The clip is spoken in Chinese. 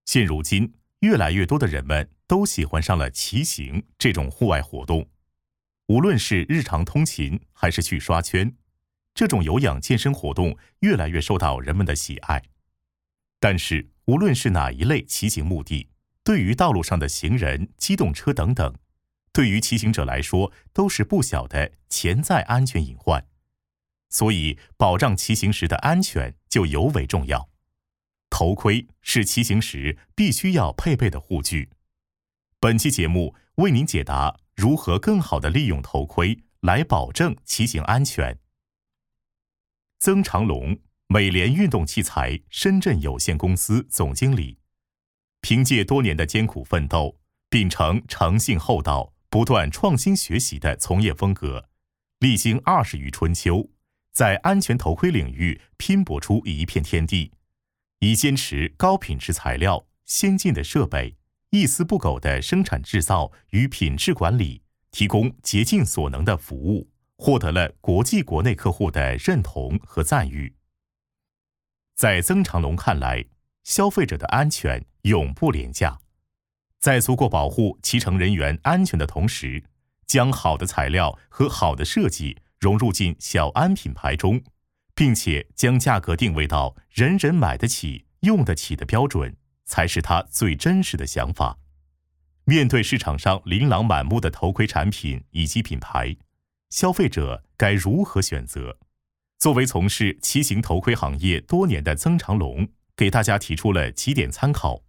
现如今，越来越多的人们都喜欢上了骑行这种户外活动。无论是日常通勤还是去刷圈，这种有氧健身活动越来越受到人们的喜爱。但是，无论是哪一类骑行目的，对于道路上的行人、机动车等等，对于骑行者来说都是不小的潜在安全隐患。所以，保障骑行时的安全就尤为重要。头盔是骑行时必须要配备的护具。本期节目为您解答如何更好地利用头盔来保证骑行安全。曾长龙，美联运动器材深圳有限公司总经理，凭借多年的艰苦奋斗，秉承诚信厚道、不断创新学习的从业风格，历经20余春秋，在安全头盔领域拼搏出一片天地，以坚持高品质材料、先进的设备、一丝不苟的生产制造与品质管理，提供竭尽所能的服务，获得了国际国内客户的认同和赞誉。在曾长龙看来，消费者的安全永不廉价。在足够保护骑乘人员安全的同时，将好的材料和好的设计融入进小安品牌中，并且将价格定位到人人买得起、用得起的标准，才是他最真实的想法。面对市场上琳琅满目的头盔产品以及品牌，消费者该如何选择？作为从事骑行头盔行业多年的曾长龙，给大家提出了几点参考。